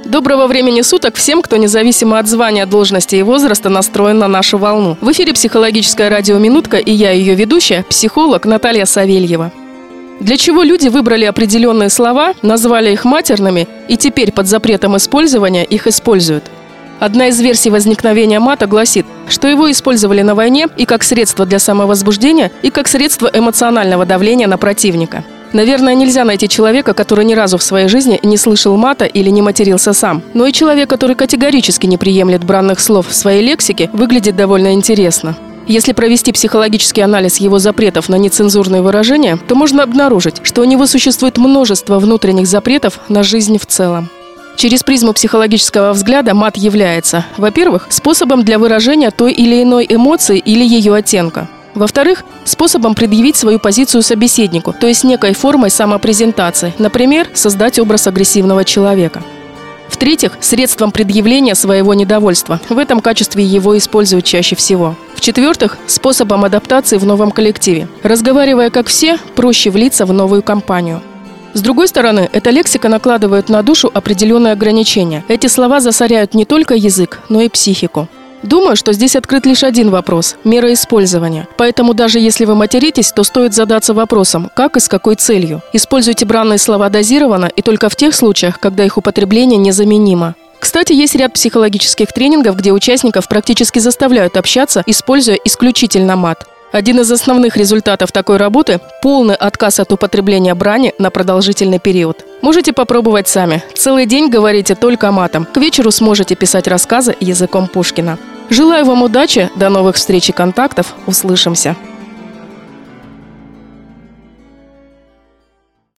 Доброго времени суток всем, кто независимо от звания, должности и возраста настроен на нашу волну. В эфире «Психологическая радиоминутка» и я, ее ведущая, психолог Наталья Савельева. Для чего люди выбрали определенные слова, назвали их матерными и теперь под запретом использования их используют? Одна из версий возникновения мата гласит, что его использовали на войне и как средство для самовозбуждения, и как средство эмоционального давления на противника. Наверное, нельзя найти человека, который ни разу в своей жизни не слышал мата или не матерился сам. Но и человек, который категорически не приемлет бранных слов в своей лексике, выглядит довольно интересно. Если провести психологический анализ его запретов на нецензурные выражения, то можно обнаружить, что у него существует множество внутренних запретов на жизнь в целом. Через призму психологического взгляда мат является, во-первых, способом для выражения той или иной эмоции или ее оттенка. Во-вторых, способом предъявить свою позицию собеседнику, то есть некой формой самопрезентации, например, создать образ агрессивного человека. В-третьих, средством предъявления своего недовольства. В этом качестве его используют чаще всего. В-четвертых, способом адаптации в новом коллективе. Разговаривая как все, проще влиться в новую компанию. С другой стороны, эта лексика накладывает на душу определенные ограничения. Эти слова засоряют не только язык, но и психику. Думаю, что здесь открыт лишь один вопрос – мера использования. Поэтому даже если вы материтесь, то стоит задаться вопросом, как и с какой целью. Используйте бранные слова дозированно и только в тех случаях, когда их употребление незаменимо. Кстати, есть ряд психологических тренингов, где участников практически заставляют общаться, используя исключительно мат. Один из основных результатов такой работы – полный отказ от употребления брани на продолжительный период. Можете попробовать сами. Целый день говорите только матом. К вечеру сможете писать рассказы языком Пушкина. Желаю вам удачи, до новых встреч и контактов. Услышимся.